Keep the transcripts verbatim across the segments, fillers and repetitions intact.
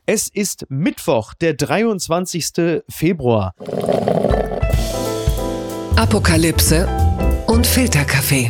Es ist Mittwoch, der dreiundzwanzigster Februar. Apokalypse und Filterkaffee.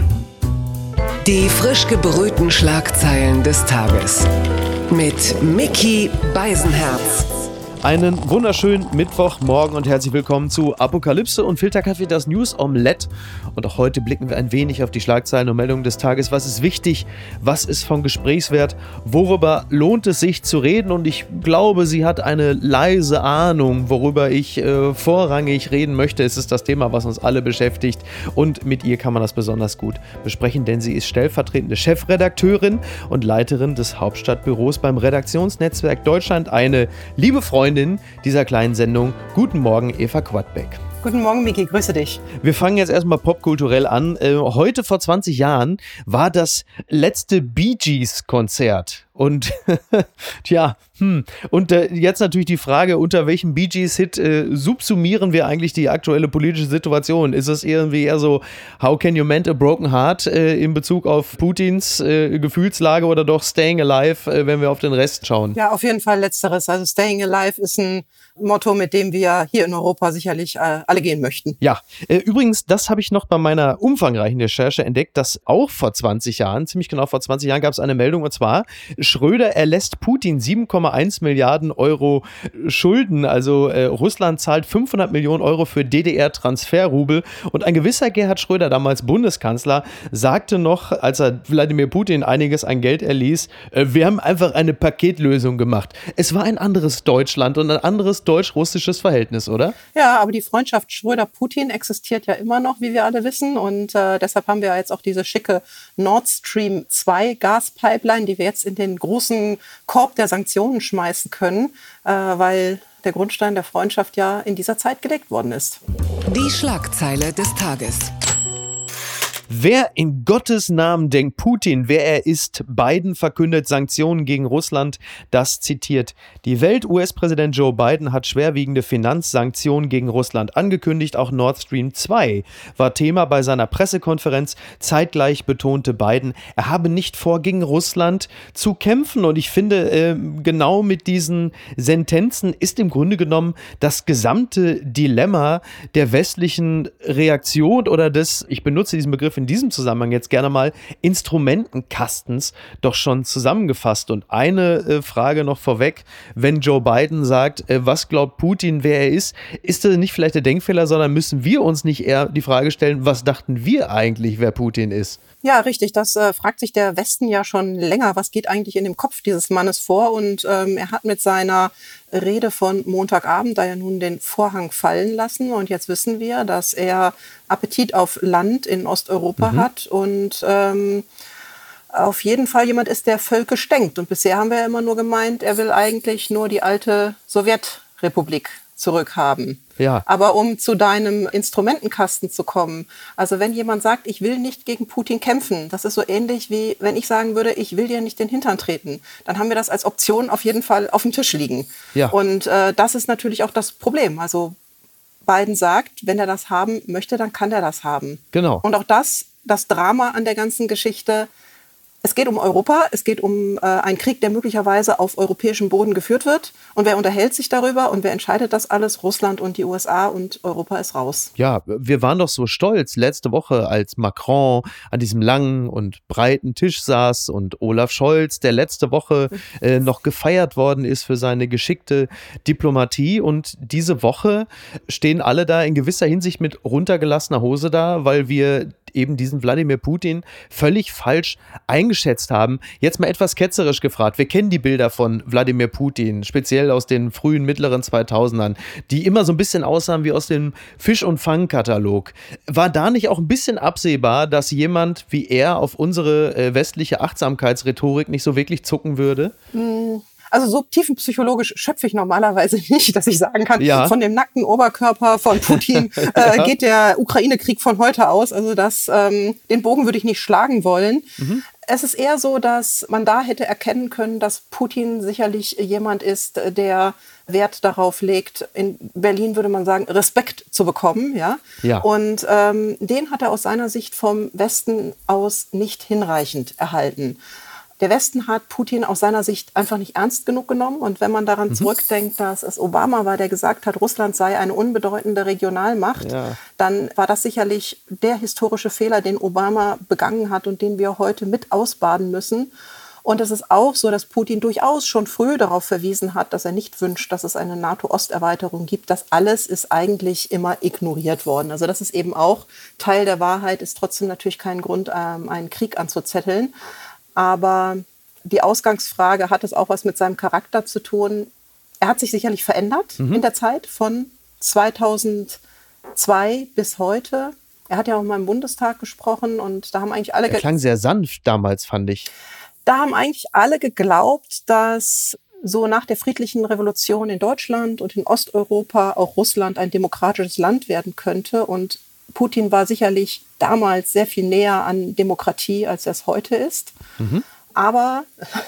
Die frisch gebrühten Schlagzeilen des Tages. Mit Micky Beisenherz. Einen wunderschönen Mittwochmorgen und herzlich willkommen zu Apokalypse und Filterkaffee, das News Omelette. Und auch heute blicken wir ein wenig auf die Schlagzeilen und Meldungen des Tages. Was ist wichtig? Was ist von Gesprächswert? Worüber lohnt es sich zu reden? Und ich glaube, sie hat eine leise Ahnung, worüber ich äh, vorrangig reden möchte. Es ist das Thema, was uns alle beschäftigt. Und mit ihr kann man das besonders gut besprechen, denn sie ist stellvertretende Chefredakteurin und Leiterin des Hauptstadtbüros beim Redaktionsnetzwerk Deutschland. Eine liebe Freundin dieser kleinen Sendung. Guten Morgen, Eva Quadbeck. Guten Morgen, Micky, grüße dich. Wir fangen jetzt erstmal popkulturell an. Äh, heute vor zwanzig Jahren war das letzte Bee Gees-Konzert. Und tja, hm. und äh, jetzt natürlich die Frage, unter welchem Bee Gees-Hit äh, subsumieren wir eigentlich die aktuelle politische Situation? Ist es irgendwie eher so How can you mend a broken heart äh, in Bezug auf Putins äh, Gefühlslage oder doch Staying Alive, äh, wenn wir auf den Rest schauen? Ja, auf jeden Fall letzteres. Also Staying Alive ist ein Motto, mit dem wir hier in Europa sicherlich äh, alle gehen möchten. Ja, äh, übrigens, das habe ich noch bei meiner umfangreichen Recherche entdeckt, dass auch vor zwanzig Jahren, ziemlich genau vor zwanzig Jahren, gab es eine Meldung, und zwar Schröder erlässt Putin sieben Komma eins Milliarden Euro Schulden. Also äh, Russland zahlt fünfhundert Millionen Euro für D D R-Transferrubel. Und ein gewisser Gerhard Schröder, damals Bundeskanzler, sagte noch, als er Wladimir Putin einiges an Geld erließ, äh, wir haben einfach eine Paketlösung gemacht. Es war ein anderes Deutschland und ein anderes deutsch-russisches Verhältnis, oder? Ja, aber die Freundschaft Schröder-Putin existiert ja immer noch, wie wir alle wissen. Und äh, deshalb haben wir jetzt auch diese schicke Nord Stream zwei Gaspipeline, die wir jetzt in den großen Korb der Sanktionen schmeißen können, äh, weil der Grundstein der Freundschaft ja in dieser Zeit gelegt worden ist. Die Schlagzeile des Tages. Wer in Gottes Namen denkt Putin, wer er ist? Biden verkündet Sanktionen gegen Russland. Das zitiert die Welt. U S-Präsident Joe Biden hat schwerwiegende Finanzsanktionen gegen Russland angekündigt. Auch Nord Stream zwei war Thema bei seiner Pressekonferenz. Zeitgleich betonte Biden, er habe nicht vor, gegen Russland zu kämpfen. Und ich finde, äh, genau mit diesen Sentenzen ist im Grunde genommen das gesamte Dilemma der westlichen Reaktion oder des, ich benutze diesen Begriff in diesem Zusammenhang jetzt gerne mal, Instrumentenkastens doch schon zusammengefasst. Und eine äh, Frage noch vorweg, wenn Joe Biden sagt, äh, was glaubt Putin, wer er ist, ist das nicht vielleicht der Denkfehler, sondern müssen wir uns nicht eher die Frage stellen, was dachten wir eigentlich, wer Putin ist? Ja, richtig. Das äh, fragt sich der Westen ja schon länger. Was geht eigentlich in dem Kopf dieses Mannes vor? Und ähm, er hat mit seiner Rede von Montagabend da ja nun den Vorhang fallen lassen. Und jetzt wissen wir, dass er Appetit auf Land in Osteuropa mhm. hat und ähm, auf jeden Fall jemand ist, der Völke denkt. Und bisher haben wir ja immer nur gemeint, er will eigentlich nur die alte Sowjetrepublik zurückhaben. Ja. Aber um zu deinem Instrumentenkasten zu kommen, also wenn jemand sagt, ich will nicht gegen Putin kämpfen, das ist so ähnlich wie wenn ich sagen würde, ich will dir nicht den Hintern treten, dann haben wir das als Option auf jeden Fall auf dem Tisch liegen. Ja. Und äh, das ist natürlich auch das Problem. Also Biden sagt, wenn er das haben möchte, dann kann er das haben. Genau. Und auch das, das Drama an der ganzen Geschichte. Es geht um Europa, es geht um äh, einen Krieg, der möglicherweise auf europäischem Boden geführt wird. Und wer unterhält sich darüber und wer entscheidet das alles? Russland und die U S A, und Europa ist raus. Ja, wir waren doch so stolz letzte Woche, als Macron an diesem langen und breiten Tisch saß und Olaf Scholz, der letzte Woche äh, noch gefeiert worden ist für seine geschickte Diplomatie. Und diese Woche stehen alle da in gewisser Hinsicht mit runtergelassener Hose da, weil wir eben diesen Wladimir Putin völlig falsch eingeschätzt haben. Jetzt mal etwas ketzerisch gefragt. Wir kennen die Bilder von Wladimir Putin, speziell aus den frühen, mittleren zweitausendern, die immer so ein bisschen aussahen wie aus dem Fisch- und Fang-Katalog. War da nicht auch ein bisschen absehbar, dass jemand wie er auf unsere äh, westliche Achtsamkeitsrhetorik nicht so wirklich zucken würde? Mm. Also so tiefenpsychologisch schöpfe ich normalerweise nicht, dass ich sagen kann, ja. von dem nackten Oberkörper von Putin äh, geht der Ukraine-Krieg von heute aus. Also das, ähm, den Bogen würde ich nicht schlagen wollen. Mhm. Es ist eher so, dass man da hätte erkennen können, dass Putin sicherlich jemand ist, der Wert darauf legt, in Berlin würde man sagen, Respekt zu bekommen. Ja? Ja. Und ähm, den hat er aus seiner Sicht vom Westen aus nicht hinreichend erhalten. Der Westen hat Putin aus seiner Sicht einfach nicht ernst genug genommen. Und wenn man daran mhm. zurückdenkt, dass es Obama war, der gesagt hat, Russland sei eine unbedeutende Regionalmacht, ja. dann war das sicherlich der historische Fehler, den Obama begangen hat und den wir heute mit ausbaden müssen. Und es ist auch so, dass Putin durchaus schon früh darauf verwiesen hat, dass er nicht wünscht, dass es eine NATO-Osterweiterung gibt. Das alles ist eigentlich immer ignoriert worden. Also das ist eben auch Teil der Wahrheit, ist trotzdem natürlich kein Grund, einen Krieg anzuzetteln. Aber die Ausgangsfrage, hat es auch was mit seinem Charakter zu tun? Er hat sich sicherlich verändert mhm. in der Zeit von zweitausendzwei bis heute. Er hat ja auch mal im Bundestag gesprochen und da haben eigentlich alle... Er klang sehr sanft damals, fand ich. Da haben eigentlich alle geglaubt, dass so nach der friedlichen Revolution in Deutschland und in Osteuropa auch Russland ein demokratisches Land werden könnte. Und Putin war sicherlich damals sehr viel näher an Demokratie, als er es heute ist. Mhm. Aber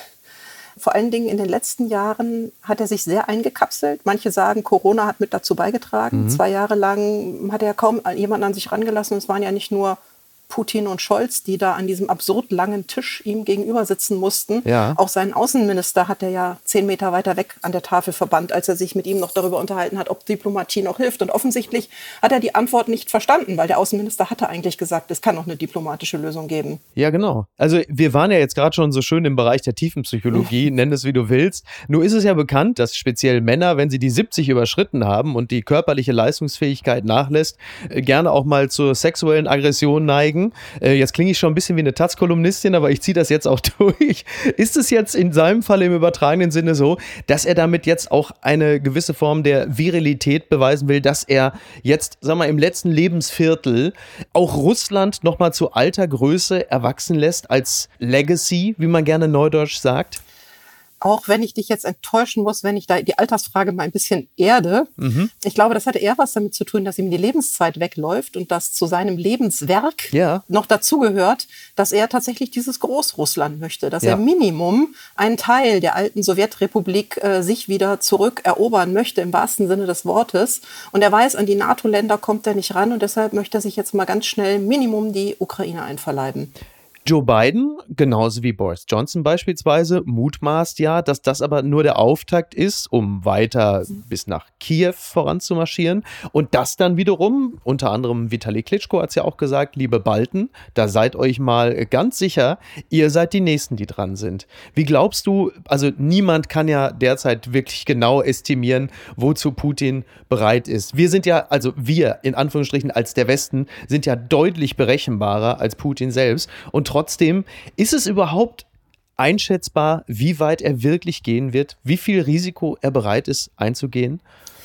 vor allen Dingen in den letzten Jahren hat er sich sehr eingekapselt. Manche sagen, Corona hat mit dazu beigetragen. Mhm. Zwei Jahre lang hat er kaum jemanden an sich rangelassen. Es waren ja nicht nur Putin und Scholz, die da an diesem absurd langen Tisch ihm gegenüber sitzen mussten. Ja. Auch seinen Außenminister hat er ja zehn Meter weiter weg an der Tafel verbannt, als er sich mit ihm noch darüber unterhalten hat, ob Diplomatie noch hilft. Und offensichtlich hat er die Antwort nicht verstanden, weil der Außenminister hatte eigentlich gesagt, es kann noch eine diplomatische Lösung geben. Ja, genau. Also wir waren ja jetzt gerade schon so schön im Bereich der Tiefenpsychologie, nenn es wie du willst. Nur ist es ja bekannt, dass speziell Männer, wenn sie die siebzig überschritten haben und die körperliche Leistungsfähigkeit nachlässt, gerne auch mal zur sexuellen Aggression neigen. Jetzt klinge ich schon ein bisschen wie eine Taz-Kolumnistin, aber ich ziehe das jetzt auch durch. Ist es jetzt in seinem Fall im übertragenen Sinne so, dass er damit jetzt auch eine gewisse Form der Virilität beweisen will, dass er jetzt, sag mal, im letzten Lebensviertel auch Russland nochmal zu alter Größe erwachsen lässt als Legacy, wie man gerne neudeutsch sagt? Auch wenn ich dich jetzt enttäuschen muss, wenn ich da die Altersfrage mal ein bisschen erde. Mhm. Ich glaube, das hatte eher was damit zu tun, dass ihm die Lebenszeit wegläuft und dass zu seinem Lebenswerk ja. noch dazugehört, dass er tatsächlich dieses Großrussland möchte, dass ja. er Minimum einen Teil der alten Sowjetrepublik äh, sich wieder zurückerobern möchte, im wahrsten Sinne des Wortes. Und er weiß, an die NATO-Länder kommt er nicht ran und deshalb möchte er sich jetzt mal ganz schnell Minimum die Ukraine einverleiben. Joe Biden, genauso wie Boris Johnson beispielsweise, mutmaßt ja, dass das aber nur der Auftakt ist, um weiter bis nach Kiew voranzumarschieren. Und das dann wiederum, unter anderem Vitali Klitschko hat es ja auch gesagt, liebe Balten, da seid euch mal ganz sicher, ihr seid die Nächsten, die dran sind. Wie glaubst du, also niemand kann ja derzeit wirklich genau estimieren, wozu Putin bereit ist. Wir sind ja, also wir in Anführungsstrichen als der Westen, sind ja deutlich berechenbarer als Putin selbst. Und trotzdem, ist es überhaupt einschätzbar, wie weit er wirklich gehen wird, wie viel Risiko er bereit ist einzugehen?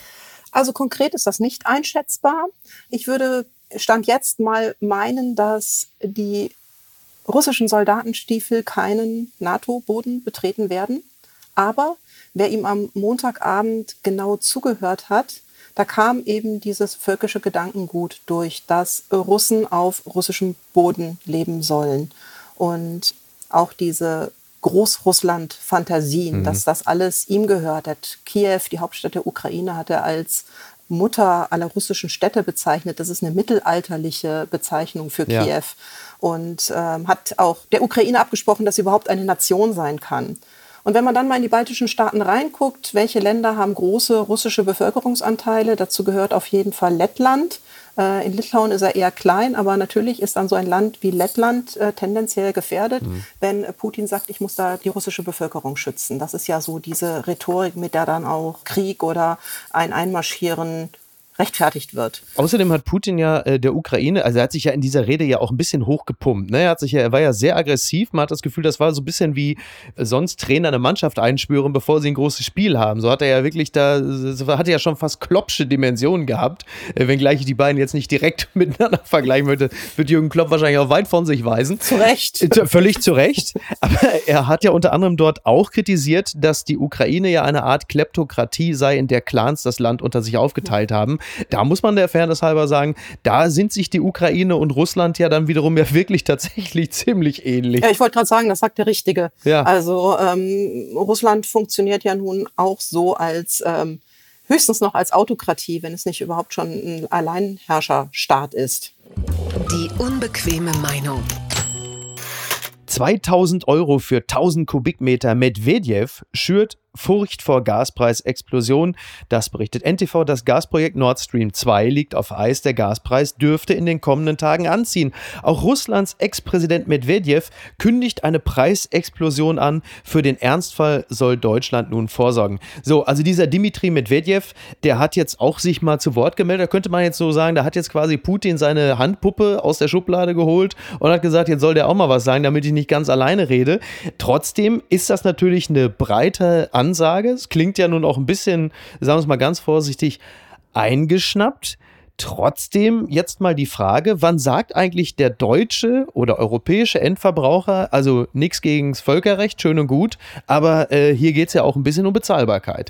Also konkret ist das nicht einschätzbar. Ich würde Stand jetzt mal meinen, dass die russischen Soldatenstiefel keinen NATO-Boden betreten werden. Aber wer ihm am Montagabend genau zugehört hat, da kam eben dieses völkische Gedankengut durch, dass Russen auf russischem Boden leben sollen. Und auch diese Großrussland-Fantasien, mhm. dass das alles ihm gehört hat. Kiew, die Hauptstadt der Ukraine, hat er als Mutter aller russischen Städte bezeichnet. Das ist eine mittelalterliche Bezeichnung für ja. Kiew. Und ähm, hat auch der Ukraine abgesprochen, dass sie überhaupt eine Nation sein kann. Und wenn man dann mal in die baltischen Staaten reinguckt, welche Länder haben große russische Bevölkerungsanteile? Dazu gehört auf jeden Fall Lettland. Äh, in Litauen ist er eher klein, aber natürlich ist dann so ein Land wie Lettland äh, tendenziell gefährdet, mhm. wenn äh, Putin sagt, ich muss da die russische Bevölkerung schützen. Das ist ja so diese Rhetorik, mit der dann auch Krieg oder ein Einmarschieren rechtfertigt wird. Außerdem hat Putin ja äh, der Ukraine, also er hat sich ja in dieser Rede ja auch ein bisschen hochgepumpt. Ne? Er hat sich ja, er war ja sehr aggressiv. Man hat das Gefühl, das war so ein bisschen wie äh, sonst Trainer eine Mannschaft einspüren, bevor sie ein großes Spiel haben. So hat er ja wirklich da, so hatte ja schon fast Kloppsche Dimensionen gehabt. Äh, wenngleich ich die beiden jetzt nicht direkt miteinander vergleichen würde, wird Jürgen Klopp wahrscheinlich auch weit von sich weisen. Zu Recht. Äh, völlig zu Recht. Aber er hat ja unter anderem dort auch kritisiert, dass die Ukraine ja eine Art Kleptokratie sei, in der Clans das Land unter sich aufgeteilt haben. Da muss man der Fairness halber sagen, da sind sich die Ukraine und Russland ja dann wiederum ja wirklich tatsächlich ziemlich ähnlich. Ja, ich wollte gerade sagen, das sagt der Richtige. Ja. Also ähm, Russland funktioniert ja nun auch so als ähm, höchstens noch als Autokratie, wenn es nicht überhaupt schon ein Alleinherrscherstaat ist. Die unbequeme Meinung. zweitausend Euro für tausend Kubikmeter. Medvedev schürt Furcht vor Gaspreisexplosion. Das berichtet N T V. Das Gasprojekt Nord Stream zwei liegt auf Eis. Der Gaspreis dürfte in den kommenden Tagen anziehen. Auch Russlands Ex-Präsident Medvedev kündigt eine Preisexplosion an. Für den Ernstfall soll Deutschland nun vorsorgen. So, also dieser Dmitri Medvedev, der hat jetzt auch sich mal zu Wort gemeldet. Da könnte man jetzt so sagen, da hat jetzt quasi Putin seine Handpuppe aus der Schublade geholt und hat gesagt, jetzt soll der auch mal was sagen, damit ich nicht ganz alleine rede. Trotzdem ist das natürlich eine breite Ansage. Es klingt ja nun auch ein bisschen, sagen wir es mal ganz vorsichtig, eingeschnappt. Trotzdem jetzt mal die Frage, wann sagt eigentlich der deutsche oder europäische Endverbraucher, also nichts gegen das Völkerrecht, schön und gut, aber äh, hier geht es ja auch ein bisschen um Bezahlbarkeit.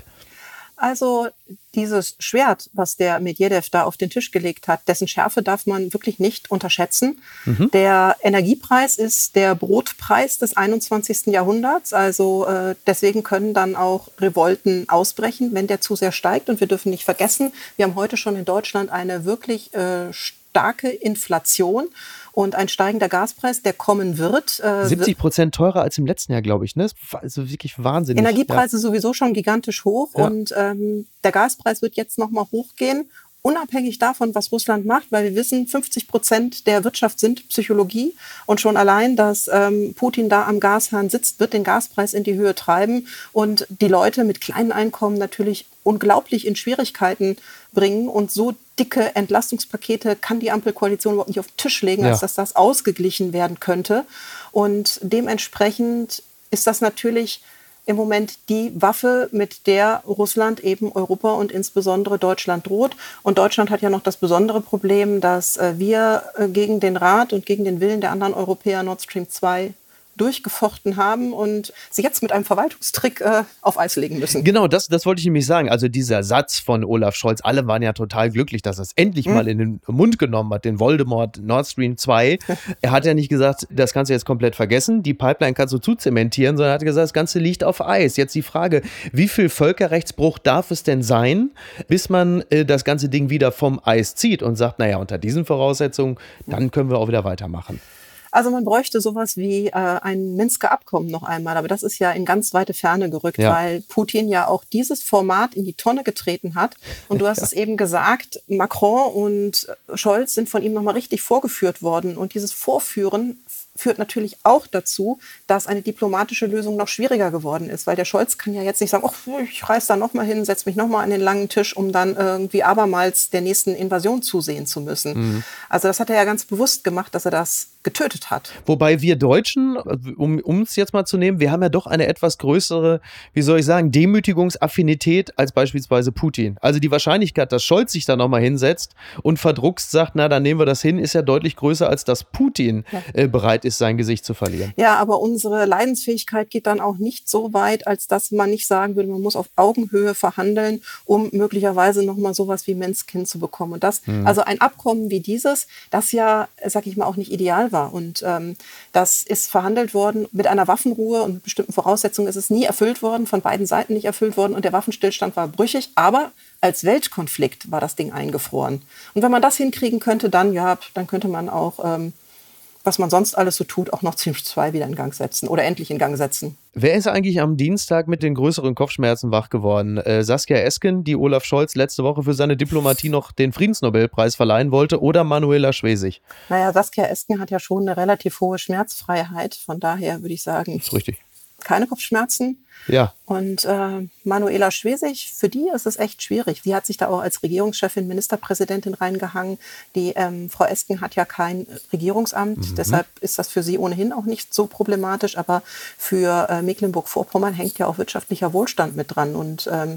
Also dieses Schwert, was der Medvedev da auf den Tisch gelegt hat, dessen Schärfe darf man wirklich nicht unterschätzen. Mhm. Der Energiepreis ist der Brotpreis des einundzwanzigsten Jahrhunderts. Also äh, deswegen können dann auch Revolten ausbrechen, wenn der zu sehr steigt. Und wir dürfen nicht vergessen, wir haben heute schon in Deutschland eine wirklich äh, starke Inflation. Und ein steigender Gaspreis, der kommen wird. Äh, siebzig Prozent teurer als im letzten Jahr, glaube ich. Ne? Das ist also wirklich wahnsinnig. Energiepreise ja. sowieso schon gigantisch hoch. Ja. Und ähm, der Gaspreis wird jetzt nochmal hochgehen. Unabhängig davon, was Russland macht, weil wir wissen, fünfzig Prozent der Wirtschaft sind Psychologie. Und schon allein, dass ähm, Putin da am Gashahn sitzt, wird den Gaspreis in die Höhe treiben und die Leute mit kleinen Einkommen natürlich unglaublich in Schwierigkeiten bringen. Und so dicke Entlastungspakete kann die Ampelkoalition überhaupt nicht auf den Tisch legen, ja. als dass das ausgeglichen werden könnte. Und dementsprechend ist das natürlich im Moment die Waffe, mit der Russland eben Europa und insbesondere Deutschland droht. Und Deutschland hat ja noch das besondere Problem, dass wir gegen den Rat und gegen den Willen der anderen Europäer Nord Stream zwei durchgefochten haben und sie jetzt mit einem Verwaltungstrick äh, auf Eis legen müssen. Genau, das, das wollte ich nämlich sagen. Also dieser Satz von Olaf Scholz, alle waren ja total glücklich, dass er es endlich mhm. mal in den Mund genommen hat, den Voldemort Nord Stream zwei. Er hat ja nicht gesagt, das kannst du jetzt komplett vergessen, die Pipeline kannst du zuzementieren, sondern er hat gesagt, das Ganze liegt auf Eis. Jetzt die Frage, wie viel Völkerrechtsbruch darf es denn sein, bis man äh, das ganze Ding wieder vom Eis zieht und sagt, naja, unter diesen Voraussetzungen, dann können wir auch wieder weitermachen. Also man bräuchte sowas wie äh, ein Minsker Abkommen noch einmal, aber das ist ja in ganz weite Ferne gerückt, ja. weil Putin ja auch dieses Format in die Tonne getreten hat. Und du hast ja. es eben gesagt, Macron und Scholz sind von ihm nochmal richtig vorgeführt worden. Und dieses Vorführen führt natürlich auch dazu, dass eine diplomatische Lösung noch schwieriger geworden ist, weil der Scholz kann ja jetzt nicht sagen, oh, ich reise da nochmal hin, setze mich nochmal an den langen Tisch, um dann irgendwie abermals der nächsten Invasion zusehen zu müssen. Mhm. Also das hat er ja ganz bewusst gemacht, dass er das getötet hat. Wobei wir Deutschen, um es jetzt mal zu nehmen, wir haben ja doch eine etwas größere, wie soll ich sagen, Demütigungsaffinität als beispielsweise Putin. Also die Wahrscheinlichkeit, dass Scholz sich da nochmal hinsetzt und verdruckst sagt, na, dann nehmen wir das hin, ist ja deutlich größer, als dass Putin ja. äh, bereit ist, sein Gesicht zu verlieren. Ja, aber unsere Leidensfähigkeit geht dann auch nicht so weit, als dass man nicht sagen würde, man muss auf Augenhöhe verhandeln, um möglicherweise nochmal sowas wie Minsk hinzubekommen. Und das, hm. also ein Abkommen wie dieses, das ja, sag ich mal, auch nicht ideal war. Und ähm, das ist verhandelt worden mit einer Waffenruhe und mit bestimmten Voraussetzungen ist es nie erfüllt worden, von beiden Seiten nicht erfüllt worden und der Waffenstillstand war brüchig, aber als Weltkonflikt war das Ding eingefroren. Und wenn man das hinkriegen könnte, dann ja, dann könnte man auch, ähm, was man sonst alles so tut, auch noch Stream zwei wieder in Gang setzen oder endlich in Gang setzen. Wer ist eigentlich am Dienstag mit den größeren Kopfschmerzen wach geworden? Äh, Saskia Esken, die Olaf Scholz letzte Woche für seine Diplomatie noch den Friedensnobelpreis verleihen wollte, oder Manuela Schwesig? Naja, Saskia Esken hat ja schon eine relativ hohe Schmerzfreiheit. Von daher würde ich sagen, das ist richtig. Keine Kopfschmerzen. Ja. Und äh, Manuela Schwesig, für die ist es echt schwierig. Die hat sich da auch als Regierungschefin, Ministerpräsidentin reingehangen. Die ähm, Frau Esken hat ja kein Regierungsamt, mhm. deshalb ist das für sie ohnehin auch nicht so problematisch. Aber für äh, Mecklenburg-Vorpommern hängt ja auch wirtschaftlicher Wohlstand mit dran. Und ähm,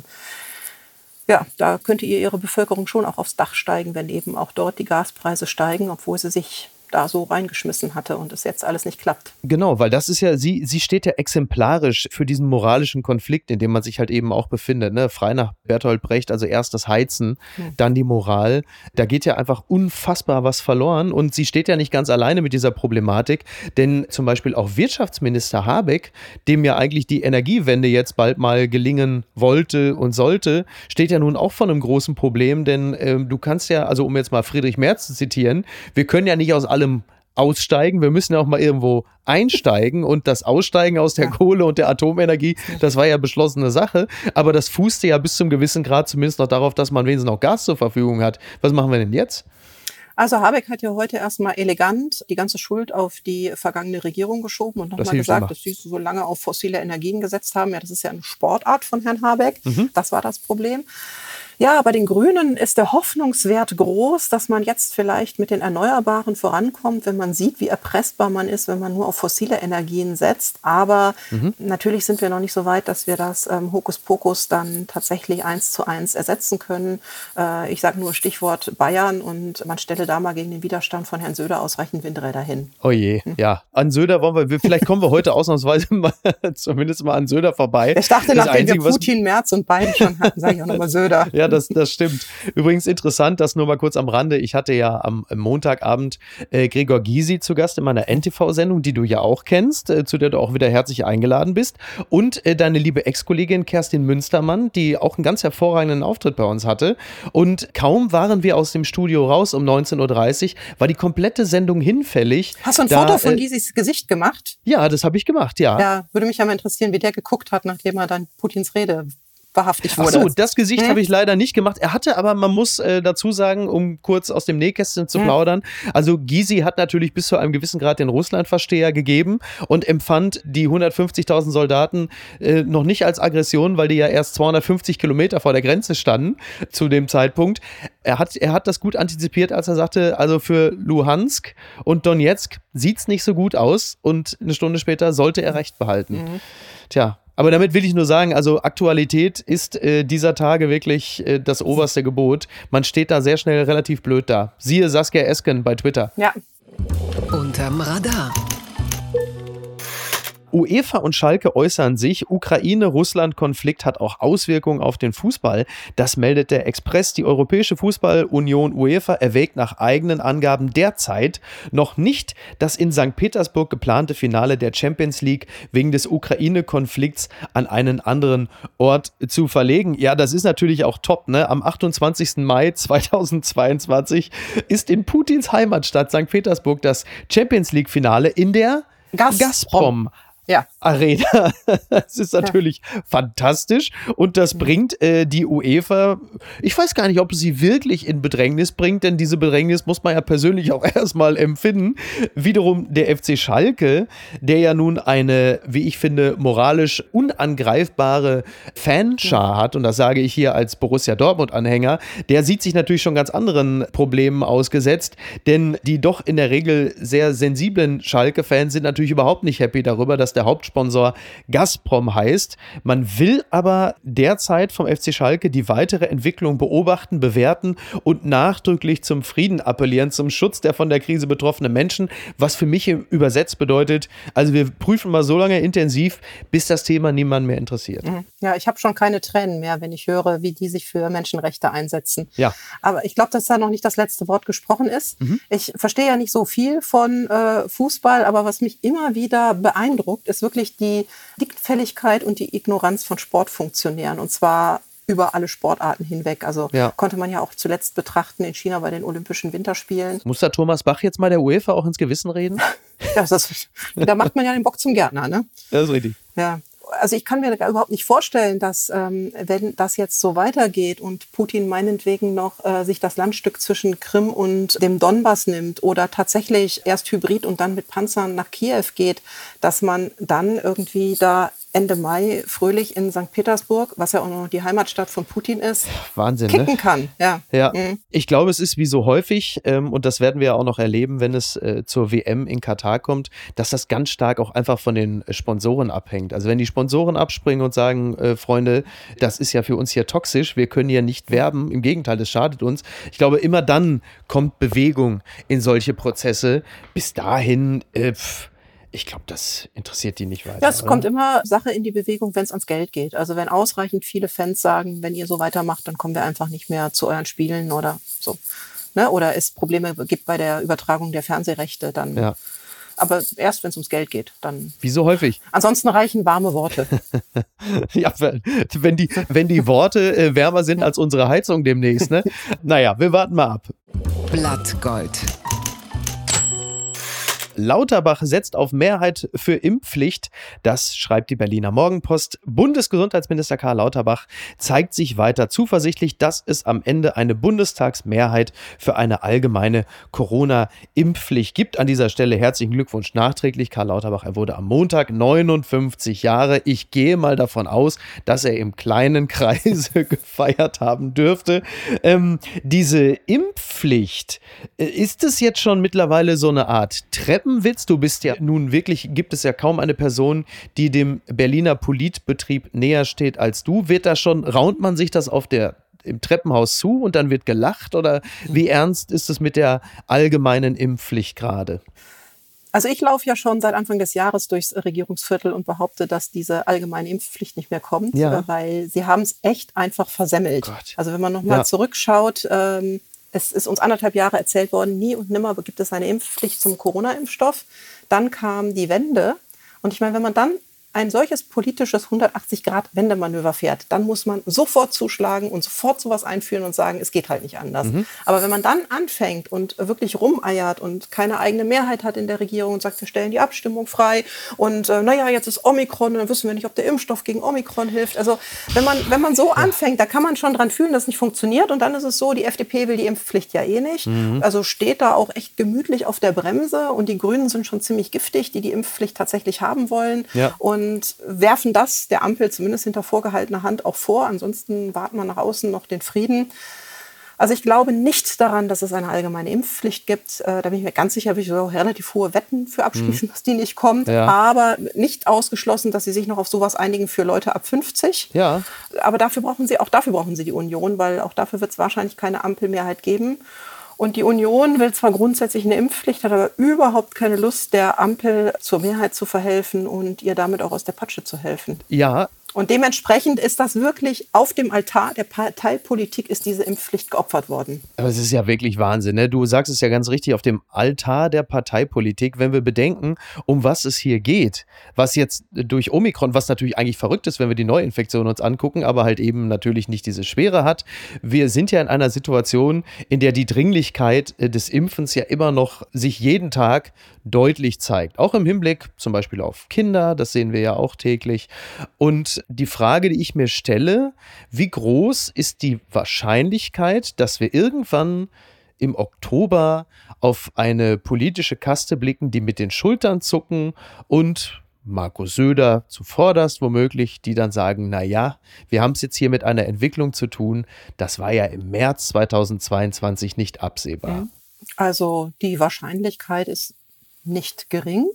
ja, da könnte ihr ihre Bevölkerung schon auch aufs Dach steigen, wenn eben auch dort die Gaspreise steigen, obwohl sie sich da so reingeschmissen hatte und es jetzt alles nicht klappt. Genau, weil das ist ja, sie, sie steht ja exemplarisch für diesen moralischen Konflikt, in dem man sich halt eben auch befindet, ne? Frei nach Bertolt Brecht, also erst das Heizen, hm. dann die Moral. Da geht ja einfach unfassbar was verloren und sie steht ja nicht ganz alleine mit dieser Problematik, denn zum Beispiel auch Wirtschaftsminister Habeck, dem ja eigentlich die Energiewende jetzt bald mal gelingen wollte und sollte, steht ja nun auch vor einem großen Problem, denn äh, du kannst ja, also um jetzt mal Friedrich Merz zu zitieren, wir können ja nicht aus allem aussteigen, wir müssen ja auch mal irgendwo einsteigen und das Aussteigen aus der ja. Kohle und der Atomenergie, das war ja beschlossene Sache, aber das fußte ja bis zum gewissen Grad zumindest noch darauf, dass man wenigstens noch Gas zur Verfügung hat. Was machen wir denn jetzt? Also Habeck hat ja heute erstmal elegant die ganze Schuld auf die vergangene Regierung geschoben und nochmal gesagt, immer. dass sie so lange auf fossile Energien gesetzt haben. Ja, das ist ja eine Sportart von Herrn Habeck. Mhm. Das war das Problem. Ja, bei den Grünen ist der Hoffnungswert groß, dass man jetzt vielleicht mit den Erneuerbaren vorankommt, wenn man sieht, wie erpressbar man ist, wenn man nur auf fossile Energien setzt. Aber mhm. natürlich sind wir noch nicht so weit, dass wir das ähm, Hokuspokus dann tatsächlich eins zu eins ersetzen können. Äh, ich sage nur Stichwort Bayern und man stelle da mal gegen den Widerstand von Herrn Söder ausreichend Windräder hin. Oh je, hm. ja. An Söder wollen wir, vielleicht kommen wir heute ausnahmsweise mal, zumindest mal an Söder vorbei. Ich dachte, das nachdem Einzige, wir Putin, Merz und Biden schon hatten, sage ich auch nochmal Söder. Ja, das, das stimmt. Übrigens interessant, das nur mal kurz am Rande. Ich hatte ja am Montagabend äh, Gregor Gysi zu Gast in meiner N T V-Sendung, die du ja auch kennst, äh, zu der du auch wieder herzlich eingeladen bist. Und äh, deine liebe Ex-Kollegin Kerstin Münstermann, die auch einen ganz hervorragenden Auftritt bei uns hatte. Und kaum waren wir aus dem Studio raus um neunzehn Uhr dreißig, war die komplette Sendung hinfällig. Hast du ein da, Foto von äh, Gysis Gesicht gemacht? Ja, das habe ich gemacht, ja. Ja, würde mich ja mal interessieren, wie der geguckt hat, nachdem er dann Putins Rede wahrhaftig wurde. Ach so, das Gesicht hm? habe ich leider nicht gemacht. Er hatte aber, man muss äh, dazu sagen, um kurz aus dem Nähkästchen zu hm. plaudern, also Gysi hat natürlich bis zu einem gewissen Grad den Russlandversteher gegeben und empfand die hundertfünfzigtausend Soldaten äh, noch nicht als Aggression, weil die ja erst zweihundertfünfzig Kilometer vor der Grenze standen zu dem Zeitpunkt. Er hat, er hat das gut antizipiert, als er sagte, also für Luhansk und Donetsk sieht es nicht so gut aus und eine Stunde später sollte er Recht behalten. Mhm. Tja, aber damit will ich nur sagen, also Aktualität ist äh, dieser Tage wirklich äh, das oberste Gebot. Man steht da sehr schnell relativ blöd da. Siehe Saskia Esken bei Twitter. Ja. Unterm Radar. UEFA und Schalke äußern sich, Ukraine-Russland-Konflikt hat auch Auswirkungen auf den Fußball. Das meldet der Express. Die Europäische Fußball-Union UEFA erwägt nach eigenen Angaben derzeit noch nicht, das in Sankt Petersburg geplante Finale der Champions League wegen des Ukraine-Konflikts an einen anderen Ort zu verlegen. Ja, das ist natürlich auch top, ne? Am achtundzwanzigsten Mai zweitausendzweiundzwanzig ist in Putins Heimatstadt Sankt Petersburg das Champions League-Finale in der Gazprom. Gazprom. Ja. Arena. Das ist natürlich ja. fantastisch und das bringt äh, die UEFA, ich weiß gar nicht, ob es sie wirklich in Bedrängnis bringt, denn diese Bedrängnis muss man ja persönlich auch erstmal empfinden. Wiederum der F C Schalke, der ja nun eine, wie ich finde, moralisch unangreifbare Fanschar hat, und das sage ich hier als Borussia Dortmund-Anhänger, der sieht sich natürlich schon ganz anderen Problemen ausgesetzt, denn die doch in der Regel sehr sensiblen Schalke-Fans sind natürlich überhaupt nicht happy darüber, dass der Hauptsponsor Gazprom heißt. Man will aber derzeit vom F C Schalke die weitere Entwicklung beobachten, bewerten und nachdrücklich zum Frieden appellieren, zum Schutz der von der Krise betroffenen Menschen, was für mich übersetzt bedeutet, also wir prüfen mal so lange intensiv, bis das Thema niemanden mehr interessiert. Ja, ich habe schon keine Tränen mehr, wenn ich höre, wie die sich für Menschenrechte einsetzen. Ja. Aber ich glaube, dass da noch nicht das letzte Wort gesprochen ist. Mhm. Ich verstehe ja nicht so viel von äh, Fußball, aber was mich immer wieder beeindruckt, ist wirklich die Dickfälligkeit und die Ignoranz von Sportfunktionären, und zwar über alle Sportarten hinweg. Also ja. konnte man ja auch zuletzt betrachten in China bei den Olympischen Winterspielen. Muss da Thomas Bach jetzt mal der UEFA auch ins Gewissen reden? Ja, das, da macht man ja den Bock zum Gärtner, ne? Das ist richtig. Ja. Also ich kann mir überhaupt nicht vorstellen, dass ähm, wenn das jetzt so weitergeht und Putin meinetwegen noch äh, sich das Landstück zwischen Krim und dem Donbass nimmt oder tatsächlich erst hybrid und dann mit Panzern nach Kiew geht, dass man dann irgendwie da Ende Mai fröhlich in Sankt Petersburg, was ja auch noch die Heimatstadt von Putin ist, Wahnsinn, kicken ne? kann. Ja. Ja. Mhm. Ich glaube, es ist wie so häufig, ähm, und das werden wir ja auch noch erleben, wenn es äh, zur W M in Katar kommt, dass das ganz stark auch einfach von den Sponsoren abhängt. Also wenn die Sponsoren abspringen und sagen, äh, Freunde, das ist ja für uns hier toxisch, wir können hier nicht werben, im Gegenteil, das schadet uns. Ich glaube, immer dann kommt Bewegung in solche Prozesse. Bis dahin, äh, pff, ich glaube, das interessiert die nicht weiter. Ja, es oder? kommt immer Sache in die Bewegung, wenn es ans Geld geht. Also wenn ausreichend viele Fans sagen, wenn ihr so weitermacht, dann kommen wir einfach nicht mehr zu euren Spielen oder so. Ne? Oder es Probleme gibt bei der Übertragung der Fernsehrechte, dann. Ja. Aber erst, wenn es ums Geld geht, dann. Wie so häufig. Ansonsten reichen warme Worte. Ja, wenn die, wenn die Worte äh, wärmer sind als unsere Heizung demnächst, ne? Naja, wir warten mal ab. Blattgold. Lauterbach setzt auf Mehrheit für Impfpflicht. Das schreibt die Berliner Morgenpost. Bundesgesundheitsminister Karl Lauterbach zeigt sich weiter zuversichtlich, dass es am Ende eine Bundestagsmehrheit für eine allgemeine Corona-Impfpflicht gibt. An dieser Stelle herzlichen Glückwunsch nachträglich. Karl Lauterbach, er wurde am Montag neunundfünfzig Jahre. Ich gehe mal davon aus, dass er im kleinen Kreise gefeiert haben dürfte. Ähm, diese Impfpflicht, ist es jetzt schon mittlerweile so eine Art Treppenwitz? Du bist ja nun wirklich, gibt es ja kaum eine Person, die dem Berliner Politbetrieb näher steht als du. Wird da schon, raunt man sich das auf der im Treppenhaus zu und dann wird gelacht? Oder wie ernst ist es mit der allgemeinen Impfpflicht gerade? Also ich laufe ja schon seit Anfang des Jahres durchs Regierungsviertel und behaupte, dass diese allgemeine Impfpflicht nicht mehr kommt, ja. weil sie haben es echt einfach versemmelt. Gott. Also wenn man nochmal ja. zurückschaut, ähm, es ist uns anderthalb Jahre erzählt worden, nie und nimmer gibt es eine Impfpflicht zum Corona-Impfstoff. Dann kam die Wende. Und ich meine, wenn man dann ein solches politisches hundertachtzig-Grad-Wendemanöver fährt, dann muss man sofort zuschlagen und sofort sowas einführen und sagen, es geht halt nicht anders. Mhm. Aber wenn man dann anfängt und wirklich rumeiert und keine eigene Mehrheit hat in der Regierung und sagt, wir stellen die Abstimmung frei und äh, naja, jetzt ist Omikron und dann wissen wir nicht, ob der Impfstoff gegen Omikron hilft. Also wenn man, wenn man so anfängt, da kann man schon dran fühlen, dass es nicht funktioniert. Und dann ist es so, die F D P will die Impfpflicht ja eh nicht. Mhm. Also steht da auch echt gemütlich auf der Bremse und die Grünen sind schon ziemlich giftig, die die Impfpflicht tatsächlich haben wollen. Ja. Und Und werfen das der Ampel zumindest hinter vorgehaltener Hand auch vor. Ansonsten warten wir nach außen noch den Frieden. Also ich glaube nicht daran, dass es eine allgemeine Impfpflicht gibt. Äh, da bin ich mir ganz sicher, will ich so relativ hohe Wetten für abschließen, mhm. dass die nicht kommt. Ja. Aber nicht ausgeschlossen, dass sie sich noch auf sowas einigen für Leute ab fünfzig. Ja. Aber dafür brauchen sie, auch dafür brauchen sie die Union, weil auch dafür wird es wahrscheinlich keine Ampelmehrheit geben. Und die Union will zwar grundsätzlich eine Impfpflicht, hat aber überhaupt keine Lust, der Ampel zur Mehrheit zu verhelfen und ihr damit auch aus der Patsche zu helfen. Ja. Und dementsprechend ist das wirklich auf dem Altar der Parteipolitik ist diese Impfpflicht geopfert worden. Aber es ist ja wirklich Wahnsinn, ne? Du sagst es ja ganz richtig, auf dem Altar der Parteipolitik, wenn wir bedenken, um was es hier geht, was jetzt durch Omikron, was natürlich eigentlich verrückt ist, wenn wir die Neuinfektion uns angucken, aber halt eben natürlich nicht diese Schwere hat. Wir sind ja in einer Situation, in der die Dringlichkeit des Impfens ja immer noch sich jeden Tag deutlich zeigt. Auch im Hinblick zum Beispiel auf Kinder, das sehen wir ja auch täglich. Und die Frage, die ich mir stelle, wie groß ist die Wahrscheinlichkeit, dass wir irgendwann im Oktober auf eine politische Kaste blicken, die mit den Schultern zucken und Markus Söder zuvorderst womöglich, die dann sagen, naja, wir haben es jetzt hier mit einer Entwicklung zu tun, das war ja im März zweitausendzweiundzwanzig nicht absehbar. Also die Wahrscheinlichkeit ist nicht gering.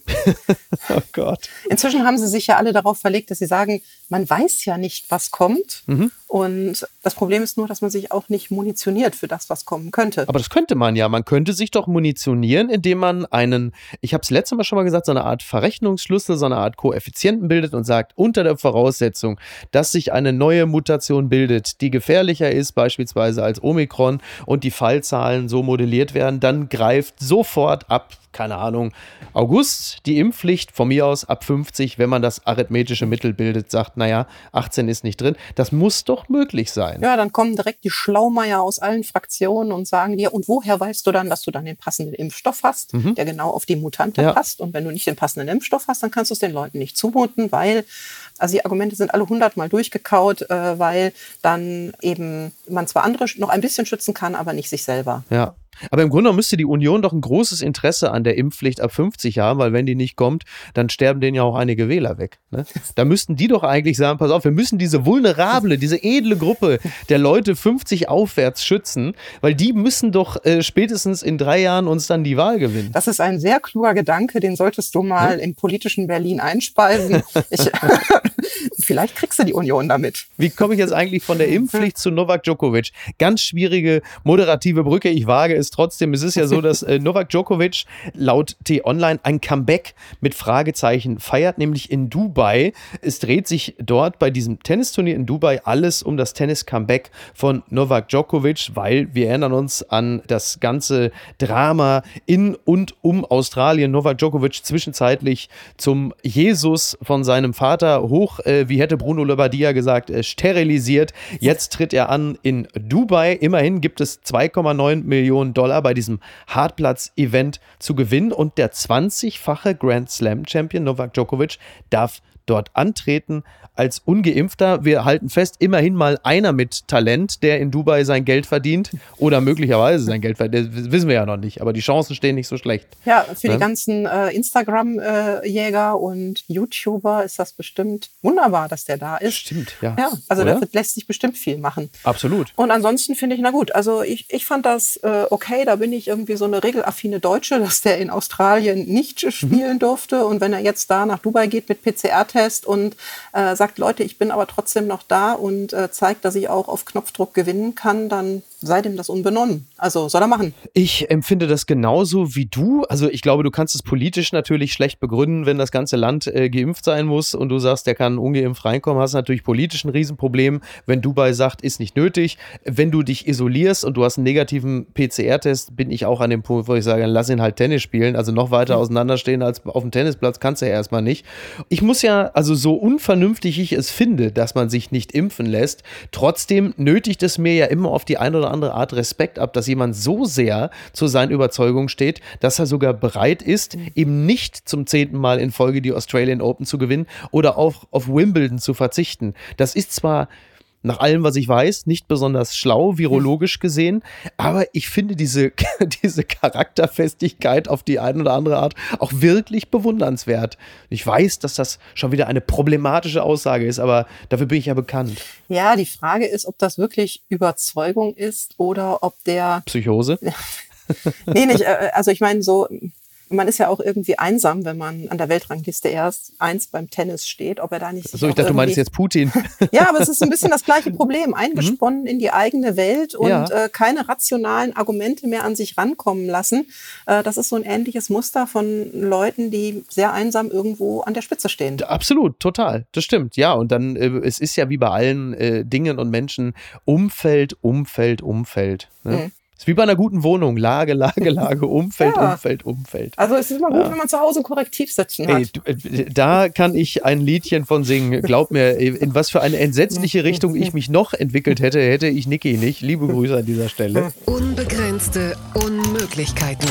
Oh Gott. Inzwischen haben sie sich ja alle darauf verlegt, dass sie sagen, man weiß ja nicht, was kommt. Mhm. Und das Problem ist nur, dass man sich auch nicht munitioniert für das, was kommen könnte. Aber das könnte man ja. Man könnte sich doch munitionieren, indem man einen, ich habe es letztes Mal schon mal gesagt, so eine Art Verrechnungsschlüssel, so eine Art Koeffizienten bildet und sagt, unter der Voraussetzung, dass sich eine neue Mutation bildet, die gefährlicher ist, beispielsweise als Omikron, und die Fallzahlen so modelliert werden, dann greift sofort ab, keine Ahnung, August, die Impfpflicht von mir aus ab fünfzig, wenn man das arithmetische Mittel bildet, sagt, naja, achtzehn ist nicht drin. Das muss doch möglich sein. Ja, dann kommen direkt die Schlaumeier aus allen Fraktionen und sagen dir, und woher weißt du dann, dass du dann den passenden Impfstoff hast, mhm. der genau auf die Mutante ja. passt? Und wenn du nicht den passenden Impfstoff hast, dann kannst du es den Leuten nicht zumuten, weil, also die Argumente sind alle hundertmal durchgekaut, äh, weil dann eben man zwar andere noch ein bisschen schützen kann, aber nicht sich selber. Ja. Aber im Grunde genommen müsste die Union doch ein großes Interesse an der Impfpflicht ab fünfzig haben, weil wenn die nicht kommt, dann sterben denen ja auch einige Wähler weg. Ne? Da müssten die doch eigentlich sagen, pass auf, wir müssen diese vulnerable, diese edle Gruppe der Leute fünfzig aufwärts schützen, weil die müssen doch äh, spätestens in drei Jahren uns dann die Wahl gewinnen. Das ist ein sehr kluger Gedanke, den solltest du mal hm? im politischen Berlin einspeisen. Ich, vielleicht kriegst du die Union damit. Wie komme ich jetzt eigentlich von der Impfpflicht zu Novak Djokovic? Ganz schwierige moderative Brücke, ich wage es trotzdem. Es ist ja so, dass äh, Novak Djokovic laut T-Online ein Comeback mit Fragezeichen feiert, nämlich in Dubai. Es dreht sich dort bei diesem Tennisturnier in Dubai alles um das Tennis-Comeback von Novak Djokovic, weil wir erinnern uns an das ganze Drama in und um Australien. Novak Djokovic zwischenzeitlich zum Jesus von seinem Vater hoch äh, wie hätte Bruno Labbadia gesagt, äh, sterilisiert. Jetzt tritt er an in Dubai. Immerhin gibt es zwei Komma neun Millionen Dollar bei diesem Hartplatz-Event zu gewinnen und der zwanzigfache Grand Slam-Champion Novak Djokovic darf dort antreten als Ungeimpfter. Wir halten fest, immerhin mal einer mit Talent, der in Dubai sein Geld verdient oder möglicherweise sein Geld verdient. Das wissen wir ja noch nicht, aber die Chancen stehen nicht so schlecht. Ja, für ja? die ganzen äh, Instagram-Jäger äh, und YouTuber ist das bestimmt wunderbar, dass der da ist. Stimmt, ja. Ja, also oder? da lässt sich bestimmt viel machen. Absolut. Und ansonsten finde ich, na gut, also ich, ich fand das äh, okay, da bin ich irgendwie so eine regelaffine Deutsche, dass der in Australien nicht spielen mhm. durfte und wenn er jetzt da nach Dubai geht mit P C R-Test und äh, sagt, Leute, ich bin aber trotzdem noch da und äh, zeigt, dass ich auch auf Knopfdruck gewinnen kann, dann sei dem das unbenommen. Also soll er machen. Ich empfinde das genauso wie du. Also ich glaube, du kannst es politisch natürlich schlecht begründen, wenn das ganze Land äh, geimpft sein muss und du sagst, der kann ungeimpft reinkommen, hast natürlich politisch ein Riesenproblem, wenn Dubai sagt, ist nicht nötig. Wenn du dich isolierst und du hast einen negativen P C R-Test, bin ich auch an dem Punkt, wo ich sage, lass ihn halt Tennis spielen. Also noch weiter auseinanderstehen als auf dem Tennisplatz kannst du ja erstmal nicht. Ich muss ja, also so unvernünftig ich es finde, dass man sich nicht impfen lässt, trotzdem nötigt es mir ja immer auf die eine oder andere Art Respekt ab, dass jemand so sehr zu seinen Überzeugungen steht, dass er sogar bereit ist, eben nicht zum zehnten Mal in Folge die Australian Open zu gewinnen oder auch auf Wimbledon zu verzichten. Das ist zwar nach allem, was ich weiß, nicht besonders schlau, virologisch gesehen, aber ich finde diese, diese Charakterfestigkeit auf die eine oder andere Art auch wirklich bewundernswert. Ich weiß, dass das schon wieder eine problematische Aussage ist, aber dafür bin ich ja bekannt. Ja, die Frage ist, ob das wirklich Überzeugung ist oder ob der... Psychose? Nee, nicht. Also ich meine so... Man ist ja auch irgendwie einsam, wenn man an der Weltrangliste erst eins beim Tennis steht, ob er da nicht... So, ich dachte, du meinst jetzt Putin. Ja, aber es ist ein bisschen das gleiche Problem. Eingesponnen mhm. in die eigene Welt und ja. äh, keine rationalen Argumente mehr an sich rankommen lassen. Äh, das ist so ein ähnliches Muster von Leuten, die sehr einsam irgendwo an der Spitze stehen. Absolut, total. Das stimmt. Ja, und dann, äh, es ist ja wie bei allen äh, Dingen und Menschen Umfeld, Umfeld, Umfeld. Ne? Mhm. Ist wie bei einer guten Wohnung. Lage, Lage, Lage, Umfeld, ja. Umfeld, Umfeld. Also es ist immer gut, ja. wenn man zu Hause Korrektiv sitzen hat. Ey, da kann ich ein Liedchen von singen. Glaub mir, in was für eine entsetzliche Richtung ich mich noch entwickelt hätte, hätte ich Niki nicht. Liebe Grüße an dieser Stelle. Unbegrenzte Unmöglichkeiten.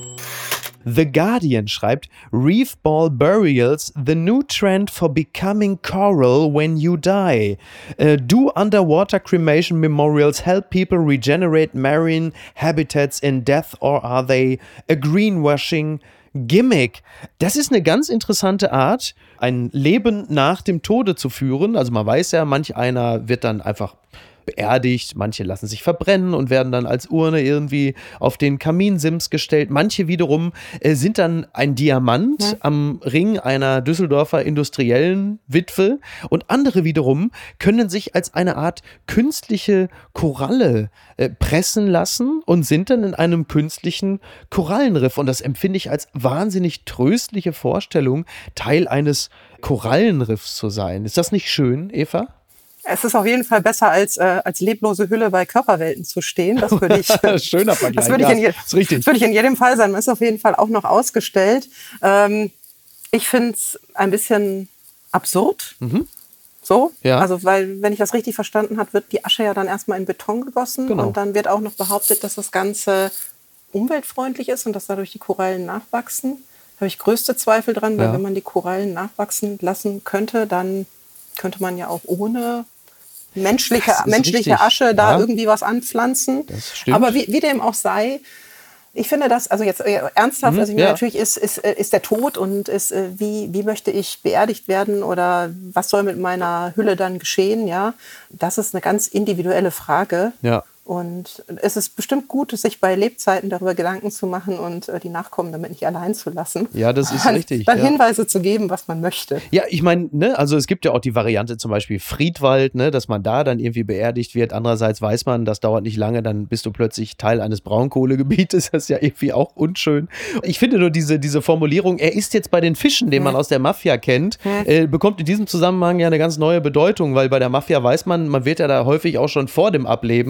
The Guardian schreibt, Reef Ball Burials, the new trend for becoming coral when you die. Uh, do underwater cremation memorials help people regenerate marine habitats in death or are they a greenwashing gimmick? Das ist eine ganz interessante Art, ein Leben nach dem Tode zu führen. Also man weiß ja, manch einer wird dann einfach beerdigt, manche lassen sich verbrennen und werden dann als Urne irgendwie auf den Kaminsims gestellt. Manche wiederum äh, sind dann ein Diamant ja. am Ring einer Düsseldorfer industriellen Witwe und andere wiederum können sich als eine Art künstliche Koralle äh, pressen lassen und sind dann in einem künstlichen Korallenriff und das empfinde ich als wahnsinnig tröstliche Vorstellung, Teil eines Korallenriffs zu sein. Ist das nicht schön, Eva? Es ist auf jeden Fall besser, als, äh, als leblose Hülle bei Körperwelten zu stehen. Das würde ich, Schöner Vergleich. Das würde ich, in je- das würde ich in jedem Fall sein. Man ist auf jeden Fall auch noch ausgestellt. Ähm, ich finde es ein bisschen absurd. Mhm. So. Ja. Also, weil, wenn ich das richtig verstanden habe, wird die Asche ja dann erstmal in Beton gegossen. Genau. Und dann wird auch noch behauptet, dass das Ganze umweltfreundlich ist und dass dadurch die Korallen nachwachsen. Da habe ich größte Zweifel dran, weil ja. wenn man die Korallen nachwachsen lassen könnte, dann könnte man ja auch ohne menschliche, menschliche Asche da ja. irgendwie was anpflanzen. Das stimmt. Aber wie, wie dem auch sei, ich finde das, also jetzt äh, ernsthaft, mhm, also ich meine, ja. natürlich ist, ist, ist der Tod und ist, äh, wie, wie möchte ich beerdigt werden oder was soll mit meiner Hülle dann geschehen, ja. Das ist eine ganz individuelle Frage. Ja. Und es ist bestimmt gut, sich bei Lebzeiten darüber Gedanken zu machen und äh, die Nachkommen damit nicht allein zu lassen. Ja, das ist dann, richtig. Dann ja. Hinweise zu geben, was man möchte. Ja, ich meine, ne, also es gibt ja auch die Variante zum Beispiel Friedwald, ne, dass man da dann irgendwie beerdigt wird. Andererseits weiß man, das dauert nicht lange, dann bist du plötzlich Teil eines Braunkohlegebietes. Das ist ja irgendwie auch unschön. Ich finde nur diese, diese Formulierung, er ist jetzt bei den Fischen, den hm. man aus der Mafia kennt, hm. äh, bekommt in diesem Zusammenhang ja eine ganz neue Bedeutung, weil bei der Mafia weiß man, man wird ja da häufig auch schon vor dem Ableben hm.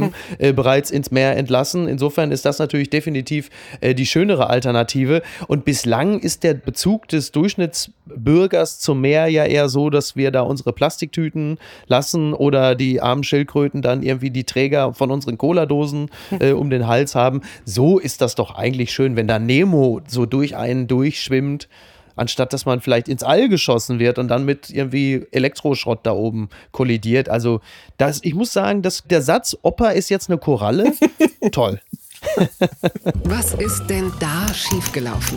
äh, bereits ins Meer entlassen. Insofern ist das natürlich definitiv äh, die schönere Alternative. Und bislang ist der Bezug des Durchschnittsbürgers zum Meer ja eher so, dass wir da unsere Plastiktüten lassen oder die armen Schildkröten dann irgendwie die Träger von unseren Cola-Dosen äh, um den Hals haben. So ist das doch eigentlich schön, wenn da Nemo so durch einen durchschwimmt, anstatt dass man vielleicht ins All geschossen wird und dann mit irgendwie Elektroschrott da oben kollidiert. Also das, ich muss sagen, dass der Satz, Opa ist jetzt eine Koralle, toll. Was ist denn da schiefgelaufen?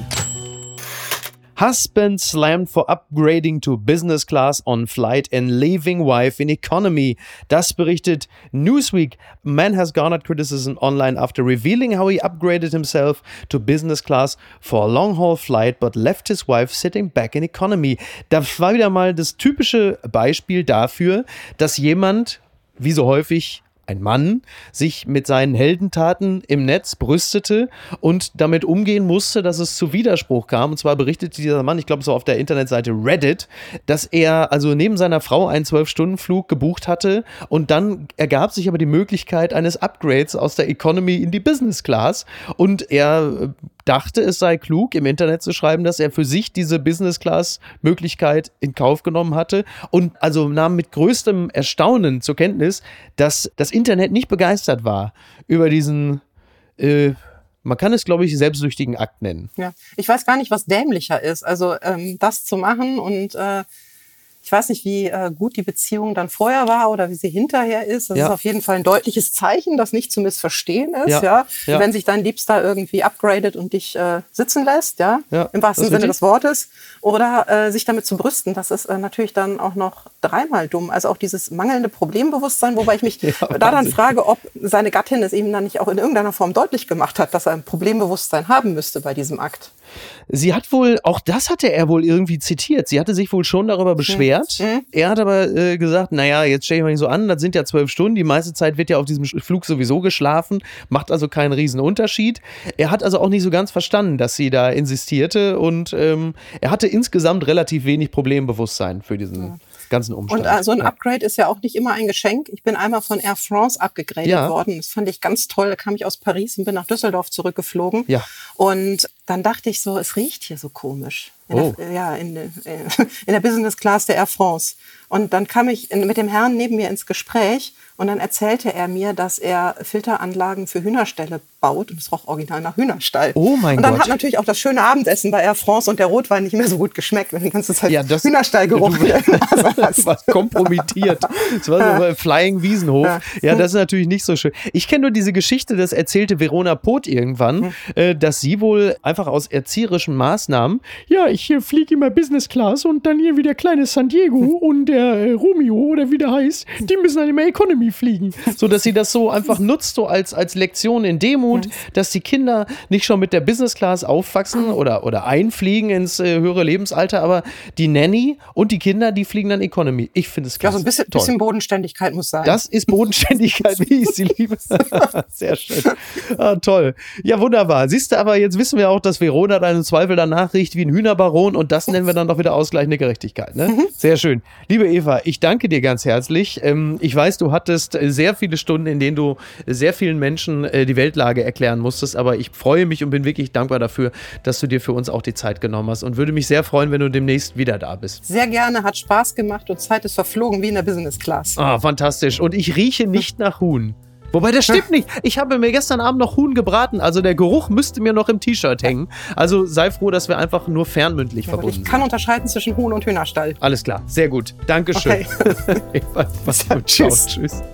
Husband slammed for upgrading to business class on flight and leaving wife in economy. Das berichtet Newsweek. Man has garnered criticism online after revealing how he upgraded himself to business class for a long-haul flight but left his wife sitting back in economy. Das war wieder mal das typische Beispiel dafür, dass jemand, wie so häufig ein Mann, sich mit seinen Heldentaten im Netz brüstete und damit umgehen musste, dass es zu Widerspruch kam. Und zwar berichtete dieser Mann, ich glaube so auf der Internetseite Reddit, dass er also neben seiner Frau einen zwölf-Stunden-Flug gebucht hatte und dann ergab sich aber die Möglichkeit eines Upgrades aus der Economy in die Business Class und er dachte, es sei klug, im Internet zu schreiben, dass er für sich diese Business-Class-Möglichkeit in Kauf genommen hatte und also nahm mit größtem Erstaunen zur Kenntnis, dass das Internet nicht begeistert war über diesen, äh, man kann es, glaube ich, selbstsüchtigen Akt nennen. Ja, ich weiß gar nicht, was dämlicher ist, also ähm, das zu machen und äh ich weiß nicht, wie äh, gut die Beziehung dann vorher war oder wie sie hinterher ist. Das ja. ist auf jeden Fall ein deutliches Zeichen, das nicht zu missverstehen ist. Ja. Ja? Ja. Wenn sich dein Liebster irgendwie upgradet und dich äh, sitzen lässt, ja, ja. im wahrsten Sinne des Wortes, oder äh, sich damit zu brüsten, das ist äh, natürlich dann auch noch dreimal dumm. Also auch dieses mangelnde Problembewusstsein, wobei ich mich ja, da dann frage, ob seine Gattin es ihm dann nicht auch in irgendeiner Form deutlich gemacht hat, dass er ein Problembewusstsein haben müsste bei diesem Akt. Sie hat wohl, auch das hatte er wohl irgendwie zitiert, sie hatte sich wohl schon darüber beschwert. Mhm. Er hat aber äh, gesagt, naja, jetzt stell ich mal nicht so an, das sind ja zwölf Stunden, die meiste Zeit wird ja auf diesem Flug sowieso geschlafen, macht also keinen riesen Unterschied. Er hat also auch nicht so ganz verstanden, dass sie da insistierte und ähm, er hatte insgesamt relativ wenig Problembewusstsein für diesen ja. ganzen Umstand. Und äh, so ein Upgrade ja. ist ja auch nicht immer ein Geschenk. Ich bin einmal von Air France abgegradet ja. worden. Das fand ich ganz toll. Da kam ich aus Paris und bin nach Düsseldorf zurückgeflogen. Ja. Und dann dachte ich so, es riecht hier so komisch. In oh. der, ja, in, in der Business Class der Air France. Und dann kam ich in, mit dem Herrn neben mir ins Gespräch und dann erzählte er mir, dass er Filteranlagen für Hühnerställe baut und es roch original nach Hühnerstall. Oh mein Gott. Und dann Gott. hat natürlich auch das schöne Abendessen bei Air France und der Rotwein nicht mehr so gut geschmeckt, wenn die ganze Zeit ja, das, Hühnerstallgeruch. Du, du warst kompromittiert. Das war so ein Flying Wiesenhof. Ja. ja, das ist natürlich nicht so schön. Ich kenne nur diese Geschichte, das erzählte Verona Poth irgendwann, hm. dass sie wohl einfach aus erzieherischen Maßnahmen, ja, ich hier fliege immer Business Class und dann hier wie der kleine San Diego hm. und der äh, Romeo oder wie der heißt, die müssen dann immer Economy fliegen. So, dass sie das so einfach nutzt, so als, als Lektion in Demut, dass die Kinder nicht schon mit der Business Class aufwachsen oder, oder einfliegen ins äh, höhere Lebensalter, aber die Nanny und die Kinder, die fliegen dann Economy. Ich finde es klasse. Ja, so ein bisschen, bisschen Bodenständigkeit muss sein. Das ist Bodenständigkeit, wie ich sie liebe. Sehr schön. Ah, toll. Ja, wunderbar. Siehst du, aber jetzt wissen wir auch, dass Verona dann im Zweifel danach riecht wie ein Hühnerbaron und das nennen wir dann doch wieder ausgleichende Gerechtigkeit. Ne? Mhm. Sehr schön. Liebe Eva, ich danke dir ganz herzlich. Ähm, ich weiß, du hattest sehr viele Stunden, in denen du sehr vielen Menschen äh, die Weltlage erklären musstest, aber ich freue mich und bin wirklich dankbar dafür, dass du dir für uns auch die Zeit genommen hast und würde mich sehr freuen, wenn du demnächst wieder da bist. Sehr gerne, hat Spaß gemacht und Zeit ist verflogen wie in der Business Class. Ah, fantastisch. Und ich rieche nicht nach Huhn. Wobei, das stimmt nicht. Ich habe mir gestern Abend noch Huhn gebraten. Also der Geruch müsste mir noch im T-Shirt hängen. Also sei froh, dass wir einfach nur fernmündlich ja, verbunden sind. Ich kann unterscheiden zwischen Huhn und Hühnerstall. Alles klar. Sehr gut. Dankeschön. Okay. Mach's gut. Tschüss. Ciao. Tschüss.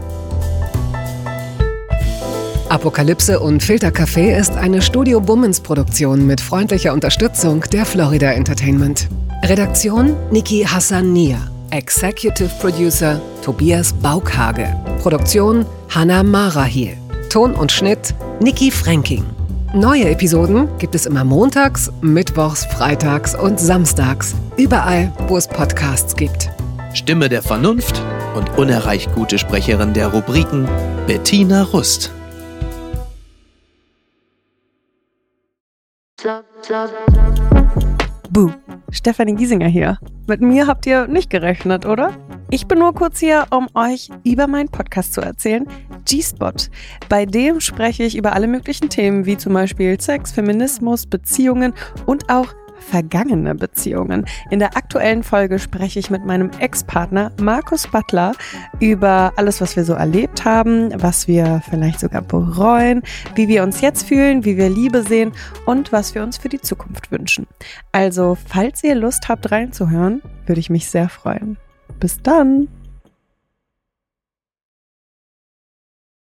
Apokalypse und Filtercafé ist eine Studio Bummens Produktion mit freundlicher Unterstützung der Florida Entertainment. Redaktion Niki Hassania. Executive Producer Tobias Baukhage. Produktion Hannah Marahiel. Ton und Schnitt Niki Fränking. Neue Episoden gibt es immer montags, mittwochs, freitags und samstags. Überall, wo es Podcasts gibt. Stimme der Vernunft und unerreicht gute Sprecherin der Rubriken Bettina Rust. Buh, Stefanie Giesinger hier. Mit mir habt ihr nicht gerechnet, oder? Ich bin nur kurz hier, um euch über meinen Podcast zu erzählen, G-Spot. Bei dem spreche ich über alle möglichen Themen, wie zum Beispiel Sex, Feminismus, Beziehungen und auch vergangene Beziehungen. In der aktuellen Folge spreche ich mit meinem Ex-Partner Markus Butler über alles, was wir so erlebt haben, was wir vielleicht sogar bereuen, wie wir uns jetzt fühlen, wie wir Liebe sehen und was wir uns für die Zukunft wünschen. Also, falls ihr Lust habt reinzuhören, würde ich mich sehr freuen. Bis dann!